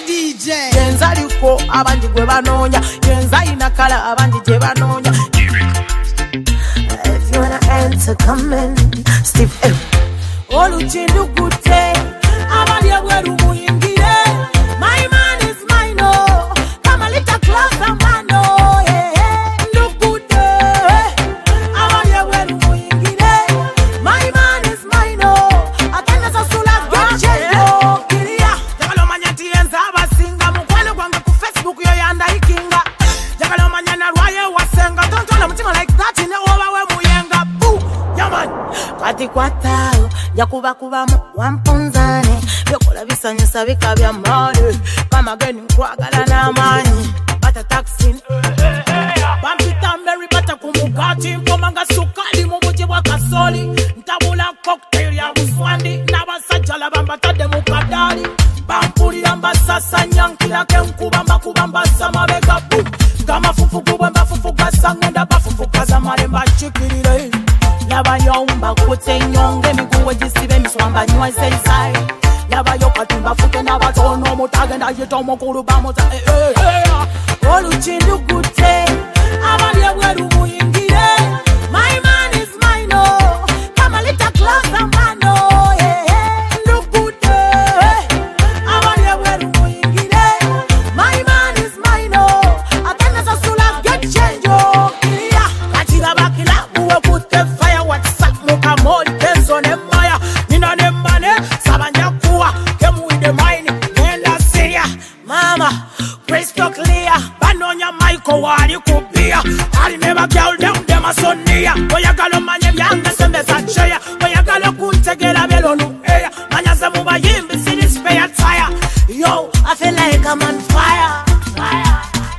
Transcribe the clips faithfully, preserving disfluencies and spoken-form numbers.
D J. Yenza liko abandi gwe banonya. Yenza inakala abandi gye banonya. If you wanna enter, come in. Steve M. Oluchindu gute. Abandi abweru muyingire. My man is mine, oh. Come a little closer, man, oh. Yeah, yeah. Look good, eh. Abandi abweru muyingire. My man is mine, oh. Atenda sasula gete, oh. Kiria. Jagalo manyati yenza abasinga. Mukwano kwanga ku Facebook yo yanda ikinga. Jagalo manyana rwaye wasenga. Don't tell them like that in the over we muyenga. Boo. Yaman. Kwati kwata. Yakuba kuba mu wampunzane. Yokola bisanyusa bika bya mane. Kama geni nkwagala n'amaanyi. Bata taxi. Bampita Mary bata kumugati. Mpomanga sukali mu buji bwa kasoli. Ntabula cocktail ya buswandi. N'abasajja bambatadde mu kadali. Bampulira mbasasa nyankira ke nkuba mbakuba mbasa mabega bu. Kama fufu kubwe mbafufu gasa ngenda bafufu kaza male mbachikirire. Yabayomba kute nyonge miguwe jisibe miswamba nywa zeizai. Yabayoka timba fuke nabatono mutage na yitomo kuruba mota eh eh eh. Oluchindu gute abali abweru muyingire. My man is mine, oh. Come a little closer, man, oh. Yeah, yeah. Look good, eh. Abali abweru muyingire. My man is mine, oh. Atenda sasula get change, oh. Kiria kachira bakila uwe kute fire WhatsApp muka moli kenzo ne maya. Nina ne mane sabanya kuwa kemu with the mine nenda Syria. Mama crystal clear. Banonya Michael wali kupia. I never girl down them a sonia. Oyagalo manye byanga sembe sacheya. Oyagalo kuntegera belonu eya. Manya se muba yimbi sini spare tire. Yo, I feel like I'm on fire. Fire.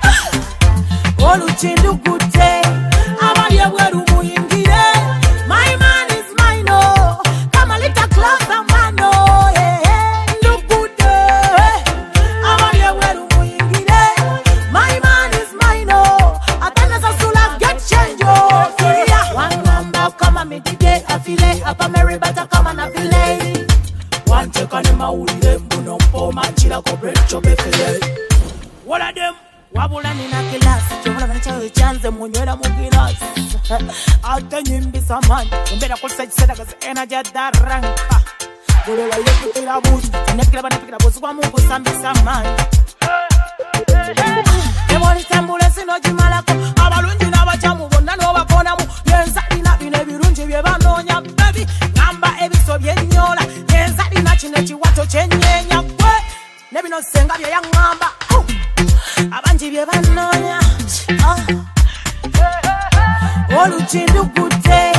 Oluchindu gute. Abali abweru muyingire. My man is mine, oh. Come a little closer, man, oh. Yeah, yeah. Look good, eh. Abali abweru muyingire. My man is mine, oh. Atenda sasula get change, oh. Yeah. One number, come a midday, I feel it. Up a Mary, but I come and I feel it. One check on him, I will let him know. Oh, man, chila ko break chop it. What are them? Wabula nina kilasi. Chomola vanichawe chanze mwenyewe mugilasi. Ate nyimbi samani. Mbeda kusaji seda kasi energy daranka. Bulela yeku tira buji. Nepikila banepikila buzi kwa mungu sambi samani. Eboli tambule sino jimalako. Abalunji na bachamu bonda no bakona mu. Yenza ina bine birunji bye banonya baby. Ngamba ebiso byenyola. Yenza ina chine chiwato chenyenya kwe. Nebi no senga bye yangamba. Abanji bye banonya. Oluchindu gute.